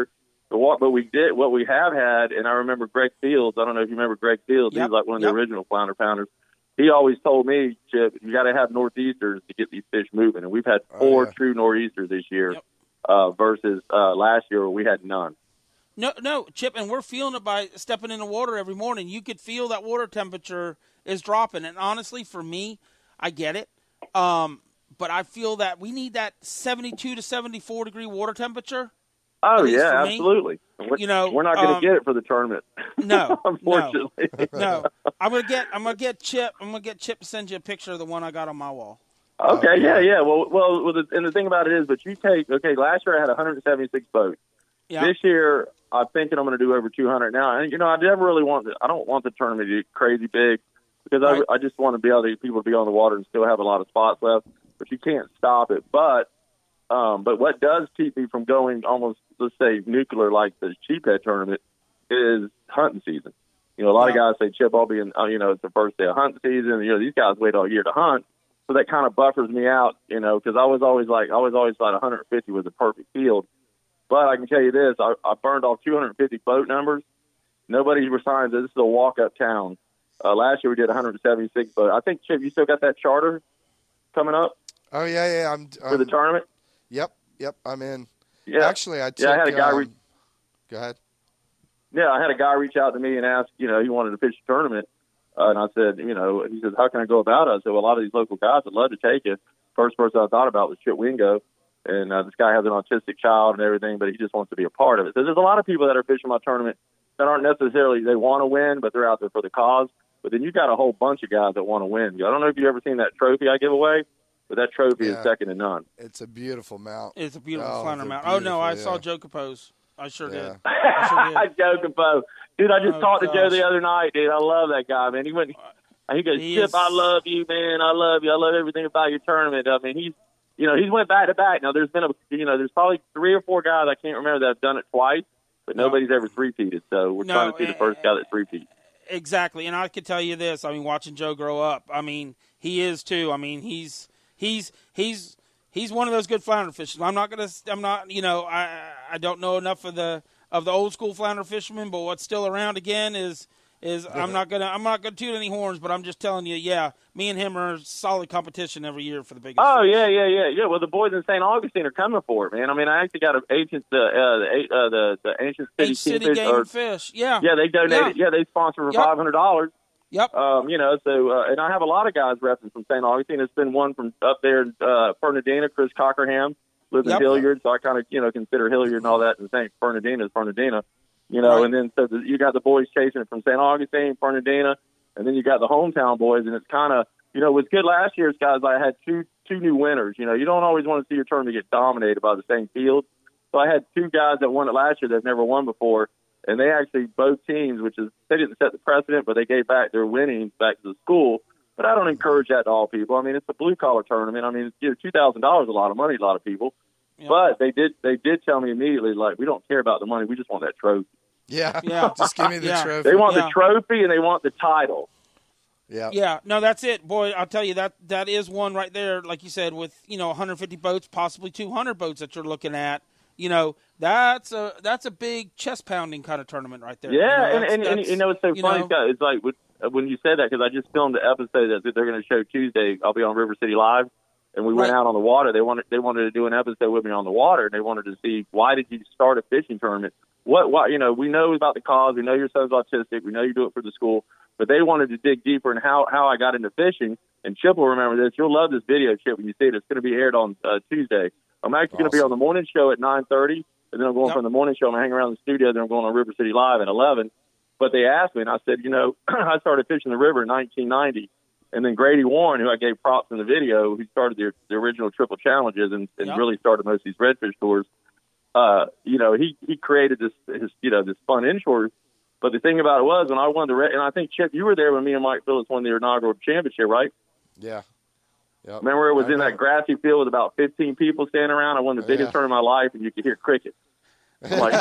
the what, but we did what we have had, and I remember Greg Fields. I don't know if you remember Greg Fields. Yep. He's like one of Yep. the original flounder pounders. He always told me, Chip, you got to have northeasters to get these fish moving, and we've had four Oh, yeah. true northeasters this year, Yep. uh, versus uh, last year where we had none. No, no, Chip, and we're feeling it by stepping in the water every morning. You could feel that water temperature is dropping, and honestly, for me, I get it. Um, but I feel that we need that seventy-two to seventy-four degree water temperature. Oh At least yeah, for me. absolutely. We're, You know, we're not going to um, get it for the tournament. No, unfortunately. No, I'm gonna get, I'm gonna get Chip, I'm gonna get Chip to send you a picture of the one I got on my wall. Okay, Oh, yeah, yeah. yeah. Well, well, well the, and the thing about it is, but you take okay. Last year I had one hundred seventy-six boats. Yeah, This year I'm thinking I'm going to do over two hundred. Now, and you know, I never really want. The, I don't want the tournament to get crazy big because Right. I, I just want to be able to get people to be on the water and still have a lot of spots left. But you can't stop it. But um, but what does keep me from going almost, let's say, nuclear like the sheephead tournament is hunting season. You know, a lot Yeah. of guys say, Chip, I'll be in, uh, you know, it's the first day of hunting season. You know, these guys wait all year to hunt. So that kind of buffers me out, you know, because I was always like, I was always thought one hundred fifty was a perfect field. But I can tell you this, I, I burned off two hundred fifty boat numbers. Nobody resigned. This is a walk-up town. Uh, last year we did one hundred seventy-six boats. I think, Chip, you still got that charter coming up Oh yeah, yeah. I'm, for the I'm tournament? Yep, yep. I'm in. Yeah. Actually, I took. Yeah, I had a guy um, re- Go ahead. Yeah, I had a guy reach out to me and ask, you know, he wanted to fish a tournament. Uh, and I said, you know, he says, how can I go about it? I said, well, a lot of these local guys would love to take you. First person I thought about was Chip Wingo. And uh, this guy has an autistic child and everything, but he just wants to be a part of it. So there's a lot of people that are fishing my tournament that aren't necessarily, they want to win, but they're out there for the cause. But then you got a whole bunch of guys that want to win. I don't know if you've ever seen that trophy I give away, but that trophy Yeah. is second to none. It's a beautiful mount. it's a beautiful Oh, flounder they're mount. Oh no, I beautiful, saw yeah. Joe Capose. I sure Yeah. did. I sure did. Joe Capo. Dude, I just Oh, talked to Joe gosh. the other night, dude. I love that guy, man. He went, he goes, He Chip, is- I love you, man. I love you. I love everything about your tournament. I mean, he's, you know, he's went back to back. Now, there's been a, you know, there's probably three or four guys I can't remember that have done it twice, but No. nobody's ever three-peated. So we're No, trying to see the and- first guy that three-peat. Exactly, and I could tell you this. I mean, watching Joe grow up, I mean, he is too. I mean, he's he's he's he's one of those good flounder fishermen. I'm not gonna. I'm not. You know, I I don't know enough of the of the old school flounder fishermen, but what's still around again is is I'm not gonna I'm not gonna toot any horns, but I'm just telling you, yeah, me and him are solid competition every year for the biggest. Oh, fish. yeah, yeah, yeah, yeah. Well, the boys in Saint Augustine are coming for it, man. I mean, I actually got an ancient, uh, uh, the, uh, the, the ancient city, H City Kingfish, Game or, and Fish. Yeah. yeah, they donated, yeah, they sponsored for Yep. five hundred dollars. Yep. Um, you know, so, uh, and I have a lot of guys repping from Saint Augustine. It's been one from up there, uh, Fernandina, Chris Cockerham, lives Yep. in Hilliard. So I kind of, you know, consider Hilliard and all that the same. Fernandina is Fernandina, you know, Right. and then so the, you got the boys chasing it from Saint Augustine, Fernandina, and then you got the hometown boys. And it's kind of, you know, what's good last year's guys, I had two, two new winners. You know, you don't always want to see your tournament get dominated by the same field. So I had two guys that won it last year that never won before. And they actually, both teams, which is, they didn't set the precedent, but they gave back their winnings back to the school. But I don't encourage that to all people. I mean, it's a blue-collar tournament. I mean, you know, two thousand dollars is a lot of money to a lot of people. Yep. But they did they did tell me immediately, like, we don't care about the money. We just want that trophy. Yeah. Yeah. Just give me the Yeah. trophy. They want Yeah. the trophy and they want the title. Yeah. Yeah, no, that's it, boy. I'll tell you that that is one right there. Like you said, with you know one hundred fifty boats, possibly two hundred boats that you're looking at. You know, that's a that's a big chest pounding kind of tournament right there. Yeah, you know, and, that's- and, and that's, you know, it's so you funny, know, Scott. It's like with, when you said that, because I just filmed the episode that they're going to show Tuesday. I'll be on River City Live. And we went Right. out on the water. They wanted they wanted to do an episode with me on the water, and they wanted to see, why did you start a fishing tournament? What what you know, we know about the cause, we know your son's autistic, we know you do it for the school, but they wanted to dig deeper in how, how I got into fishing. And Chip will remember this. You'll love this video, Chip, when you see it. It's going to be aired on uh, Tuesday. I'm actually going to be Awesome. on the morning show at nine thirty, and then I'm going Yep. from the morning show. I'm hanging around the studio, then I'm going on River City Live at eleven. But they asked me, and I said, you know, I started fishing the river in nineteen ninety. And then Grady Warren, who I gave props in the video, who started the, the original Triple Challenges and, and Yep. really started most of these redfish tours, uh, you know, he, he created this, his, you know, this fun inshore. But the thing about it was, when I won the red, and I think, Chip, you were there when me and Mike Phillips won the inaugural championship, right? Yeah. Yep. Remember it was I in know. that grassy field with about fifteen people standing around? I won the Oh, biggest yeah. tournament of my life, and you could hear crickets. I'm like,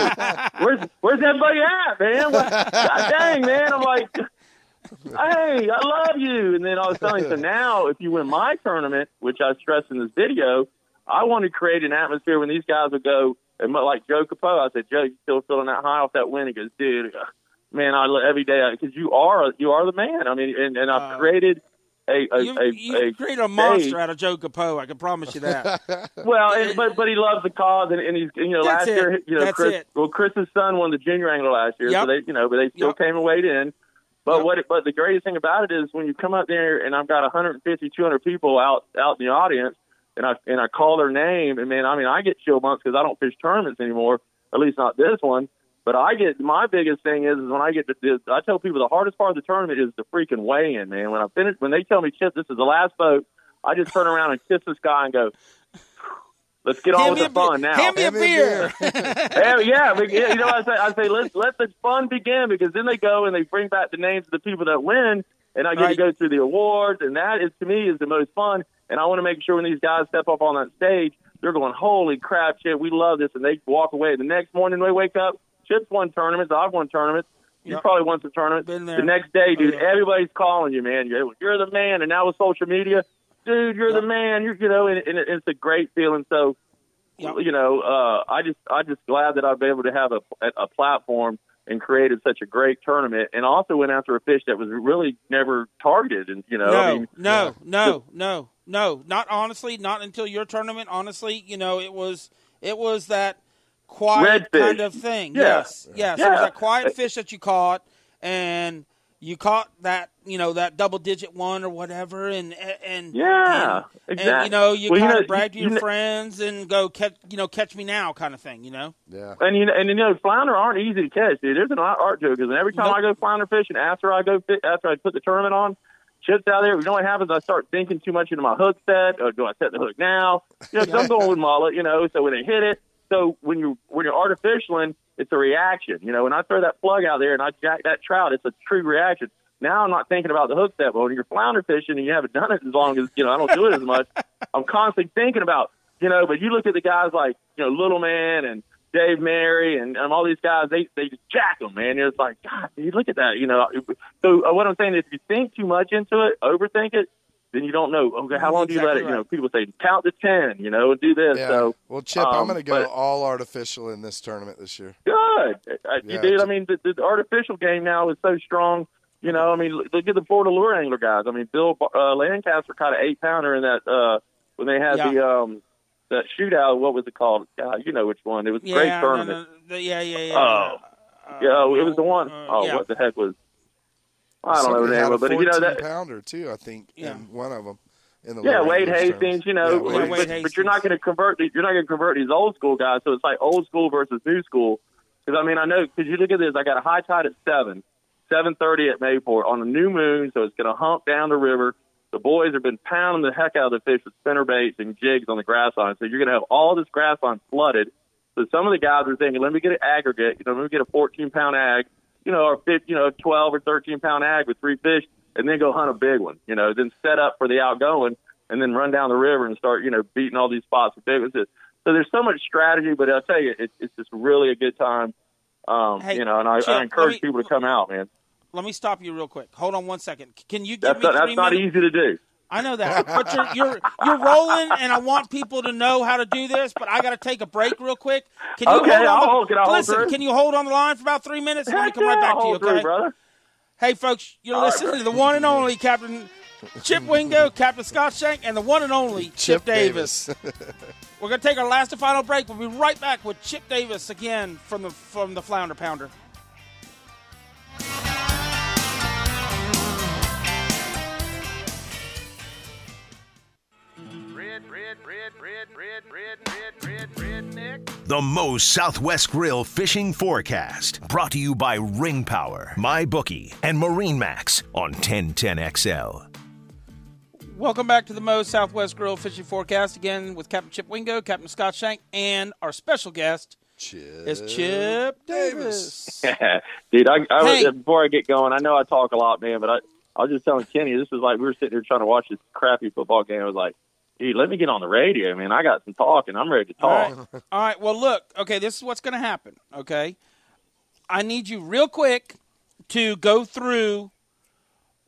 no, where's, where's everybody at, man? What, God dang, man. I'm like, hey, I love you. And then I was telling you, so now if you win my tournament, which I stressed in this video, I want to create an atmosphere when these guys would go And like Joe Capo, I said, Joe, you still feeling that high off that win? He goes, dude, man, I every day because you are you are the man. I mean, and, and I've uh, created a a you a, you created a monster out of Joe Capo. I can promise you that. well, and, but but he loves the cause, and, and he's you know That's last it. year you know That's Chris it. well Chris's son won the junior angler last year, Yep. so they you know but they still Yep. came and weighed in. But Yep. what it, but the greatest thing about it is when you come up there and I've got one hundred fifty, two hundred people out out in the audience, and I and I call their name, and man, I mean I get chill bumps because I don't fish tournaments anymore. At least not this one. But I get my biggest thing is, is when I get to this, I tell people the hardest part of the tournament is the freaking weigh-in, man. When I finish, when they tell me, Chip, this is the last boat, I just turn around and kiss the sky and go, let's get on with the fun now. Hand me a beer. yeah, yeah, but, you know, I say, I say, let's let the fun begin, because then they go and they bring back the names of the people that win, and I get Right. to go through the awards, and that is to me is the most fun. And I want to make sure when these guys step up on that stage, they're going, holy crap, Chip, we love this, and they walk away. The next morning they wake up, Chip's won tournaments, I've won tournaments. You Yep. probably won some tournaments. Been there. The next day, dude, Oh, yeah. everybody's calling you, man. You're, you're the man. And now with social media, dude, you're Yep. the man. You're, you know, and, and it's a great feeling. So, Yep. you know, uh, I just, I just glad that I've been able to have a, a platform and created such a great tournament, and also went after a fish that was really never targeted. And you know, No, I mean, no, no, no, no. Not honestly, not until your tournament. Honestly, you know, it was it was that quiet Redfish. kind of thing. Yeah. Yes, yes. It was Yeah. that quiet fish that you caught, and you caught that, you know, that double digit one or whatever, and and Yeah, and, exactly. and you know, you Well, you kind know, of brag to you your know- friends and go catch, you know, catch me now kind of thing. You know. Yeah. And you know, and you know, flounder aren't easy to catch, dude. There's an art to it, because every time Nope. I go flounder fishing, after I go fi- after I put the tournament on, Chip's out there. You know what happens? I start thinking too much into my hook set. Or do I set the hook now? You know, 'cause I'm going with mullet. You know, so when they hit it, so when you when you're artificialing, it's a reaction. You know, when I throw that plug out there and I jack that trout, it's a true reaction. Now I'm not thinking about the hook set, but when you're flounder fishing and you haven't done it as long as, you know, I don't do it as much, I'm constantly thinking about, you know, but you look at the guys like, you know, Little Man and Dave Mary and, and all these guys, they, they just jack them, man. It's like, God, you look at that, you know. So uh, what I'm saying is if you think too much into it, overthink it, then you don't know, okay, how long do you let Exactly it, you know, right. people say count to ten, you know, and do this. Yeah. So, well, Chip, um, I'm going to go but- all artificial in this tournament this year. Good. Uh, Yeah, you dude, I t- mean, the, the artificial game now is so strong. You know, I mean, look look at the Florida lure angler guys. I mean, Bill uh, Lancaster caught an eight pounder in that uh, when they had Yeah. the um, that shootout. What was it called? God, you know which one. It was a Yeah. great no, tournament. no, yeah. Yeah. Yeah. Oh, Uh, yeah, it was the one. uh, Oh, yeah. what the heck was? I don't know Somebody the name had a of it, but you know that. fourteen pounder too, I think, Yeah. in one of them. In the Yeah, lower Wade English Hastings. tournaments. You know, Yeah, but, Wade Wade but, Hastings. but you're not going to convert. the- You're not going to convert these old school guys. So it's like old school versus new school. Because I mean, I know because you look at this. I got a high tide at seven. seven thirty at Mayport on a new moon, so it's going to hump down the river. The boys have been pounding the heck out of the fish with spinner baits and jigs on the grass line. So you're going to have all this grass line flooded. So some of the guys are thinking, let me get an aggregate. You know, let me get a fourteen-pound ag, you know, or fifteen, you know, twelve or thirteen-pound ag with three fish, and then go hunt a big one. You know, then set up for the outgoing, and then run down the river and start, you know, beating all these spots with big ones. So there's so much strategy, but I'll tell you, it, it's just really a good time. Um, Hey, you know, and I, Chip, I let encourage me- people to come out, man. Let me stop you real quick. Hold on one second. Can you give That's me not, three that's not minutes? easy to do. I know that, but you're you're you're rolling, and I want people to know how to do this. But I got to take a break real quick. Can you Okay, hold on? I'll the, hold- can I hold listen, through? can you hold on the line for about three minutes? And let me Heck come right yeah, back to you. hold Okay, through, brother. Hey, folks, you're All right, listening bro. to the one and only Captain Chip Wingo, Captain Scott Shank, and the one and only Chip, Chip Davis. We're gonna take our last and final break. We'll be right back with Chip Davis again from the from the Flounder Pounder. Red, red, red, red, red, red, red, red, redneck. The Moe's Southwest Grill Fishing Forecast, brought to you by Ring Power, MyBookie, and Marine Max on ten ten X L. Welcome back to the Moe's Southwest Grill Fishing Forecast again with Captain Chip Wingo, Captain Scott Shank, and our special guest Chip is Chip Davis. Dude, I, I Hey. was, before I get going, I know I talk a lot, man, but I, I was just telling Kenny, this was like we were sitting here trying to watch this crappy football game. I was like, dude, let me get on the radio, man. I got some talking. I'm ready to All talk. right. All right. Well, look. Okay, this is what's going to happen. Okay, I need you real quick to go through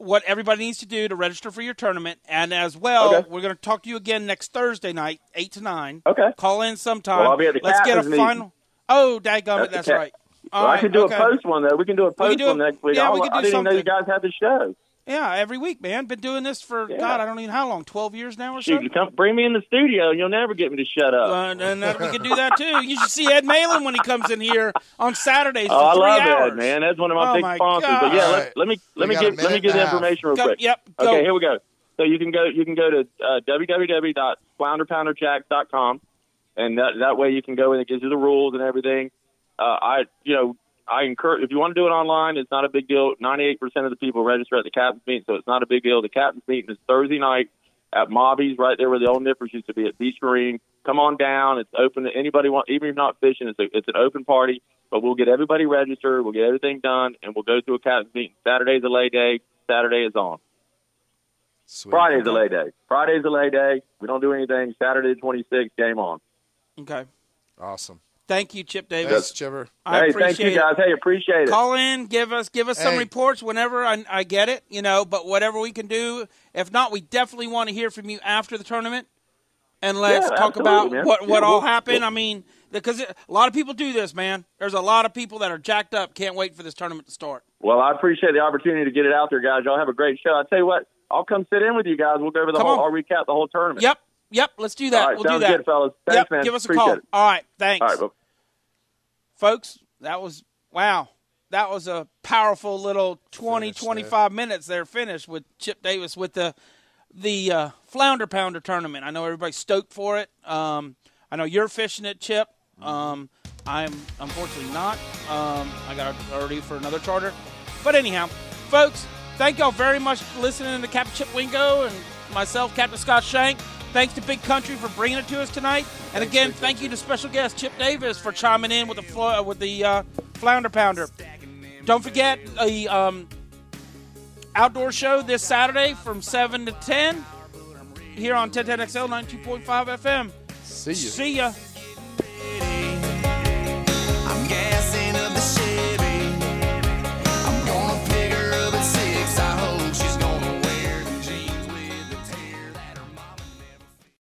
what everybody needs to do to register for your tournament. And as well, Okay. we're going to talk to you again next Thursday night, eight to nine. Okay. Call in sometime. Well, I'll be at the Let's get a captain's meeting. final. Oh, dadgummit, That's that's, the cap- right. All Well, I right, can do okay. a post one though. We can do a We post can do one a- next week. yeah, I, we can I do didn't even know you something. guys had the show. Yeah, every week, man. Been doing this for, Yeah. God, I don't even know how long, twelve years now or so? Shoot, come bring me in the studio, and you'll never get me to shut up. Uh, and uh, we can do that, too. You should see Ed Malin when he comes in here on Saturdays for Oh, I three love hours. Ed, man. That's one of my Oh, big my sponsors. God. But yeah, All let, right. let me let We me got a give let me minute give and the a half. information real Go- quick. yep, go. Okay, here we go. So you can go you can go to uh, w w w dot flounder pounder jack dot com, and that that way you can go in. It gives you the rules and everything. Uh, I you know. I encourage, if you want to do it online, it's not a big deal. ninety-eight percent of the people register at the captain's meeting, so it's not a big deal. The captain's meeting is Thursday night at Mobby's, right there where the old Nippers used to be at Beach Marine. Come on down. It's open to anybody, want, even if you're not fishing, it's, a, it's an open party, but we'll get everybody registered. We'll get everything done, and we'll go through a captain's meeting. Saturday's a lay day. Saturday is on. Sweet. Friday's a lay day. Friday's a lay day. We don't do anything. Saturday the twenty-sixth, game on. Okay. Awesome. Thank you, Chip Davis. Thanks, Chipper. I hey, appreciate thank you it. guys. Hey, appreciate it. Call in, give us give us some Hey. reports whenever I, I get it, you know, but whatever we can do. If not, we definitely want to hear from you after the tournament, and let's Yeah, talk absolutely, about man. what, what Yeah, all we'll- happened. we'll- I mean, because it, a lot of people do this, man. There's a lot of people that are jacked up, can't wait for this tournament to start. Well, I appreciate the opportunity to get it out there, guys. Y'all have a great show. I tell you what, I'll come sit in with you guys. We'll go over the Come whole. on. I'll recap the whole tournament. Yep, yep, let's do that. All right, we'll do sounds that. good, fellas. Thanks, yep, man. give us a Appreciate call. it. All right, thanks. All right, bye. Folks, that was, wow, that was a powerful little twenty, Finish there. twenty-five minutes there finished with Chip Davis with the the uh, Flounder Pounder tournament. I know everybody's stoked for it. Um, I know you're fishing it, Chip. Um, I'm unfortunately not. Um, I got already for another charter. But anyhow, folks, thank y'all very much for listening to Captain Chip Wingo and myself, Captain Scott Shank. Thanks to Big Country for bringing it to us tonight. And again, Big thank you to special guest Chip Davis for chiming in with the flo- with the uh, Flounder Pounder. Don't forget the um, outdoor show this Saturday from seven to ten here on ten ten X L ninety-two point five F M. See you. See ya.